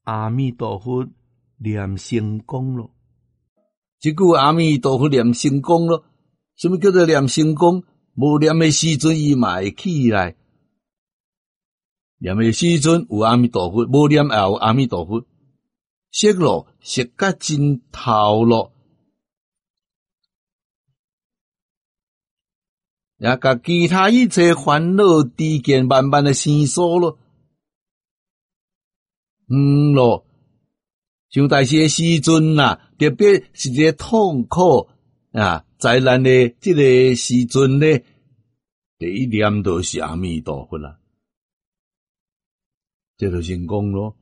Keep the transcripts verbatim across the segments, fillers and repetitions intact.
阿弥陀佛念成功咯。 即句阿弥陀佛念成功咯。什么叫做念成功？无念的时阵，伊嘛会起来。念的时阵有阿弥陀佛，无念也有阿弥陀佛。识咯，识甲真透咯，也甲其他一切烦恼知见慢慢的生疏咯。嗯咯，像代志的时阵呐、啊，特别是一个痛苦啊灾难的这个时阵呢，第一念就是阿弥陀佛啦，这就成功咯。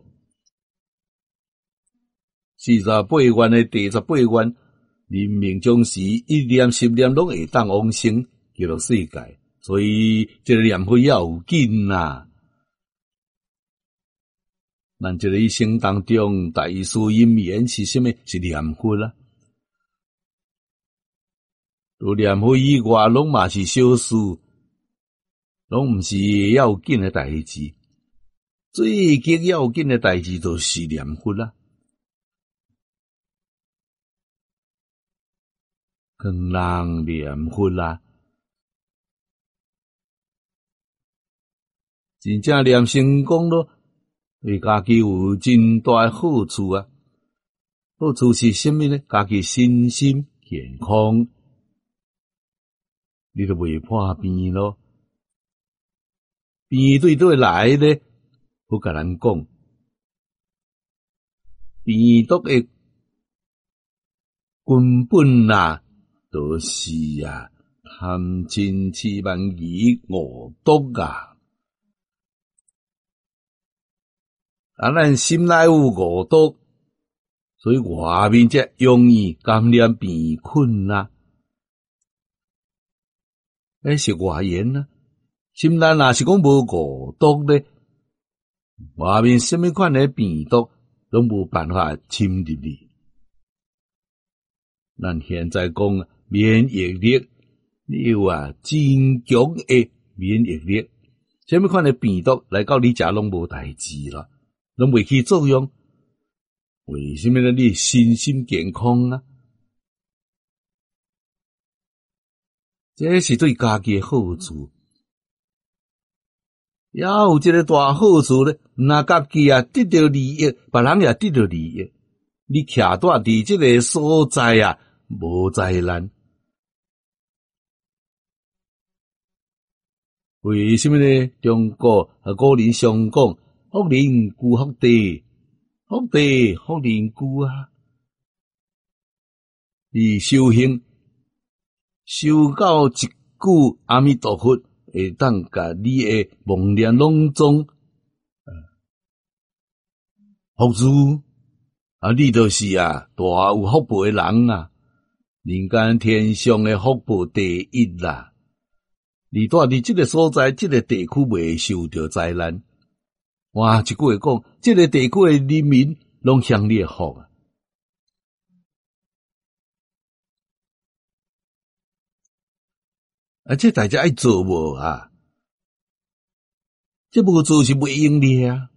四十八愿的第十八愿，人命将时一念十念拢会当往生极乐世界，所以这个念佛要有紧呐。咱这个一生当中，大事因缘是什么？是念佛啦。除念佛以外，拢嘛是小事，拢毋是要紧的代志。最急要紧的代志就是念佛啦。跟人念佛啦，真正念成功咯，对家己有真大的好处啊！好处是什么呢？家己身心健康，你就袂破病咯。病对对来呢，不甲咱讲，病毒的根本啊，就是啊，贪嗔痴慢疑五毒啊！啊，咱心内有五毒，所以外面才容易感染病菌啊。那是外缘啊，心内若是讲无五毒咧，外面什么款的病毒拢无办法侵入去。咱现在讲免疫力，你有啊真强的免疫力，什么款的病毒来到你遮拢无代志啦，拢袂起作用。为什么呢？你身心健康啊，这是对家己的好处。也有一个大好处咧，若家己啊得到利益，别人也得到利益。你徛住伫这个所在啊，无灾难。为什么呢？中国啊，古人常讲福人居福地，福地福人居啊。你修行修到一句阿弥陀佛，会当甲你的梦念拢总福珠啊，你就是啊大有福报的人啊，人间天上的福报第一啦。你住伫这个所在，这个地区未受到灾难。哇，一句话讲，这个地区的人民拢向你的福啊。啊，这大家爱做无啊？这无做是袂用的啊。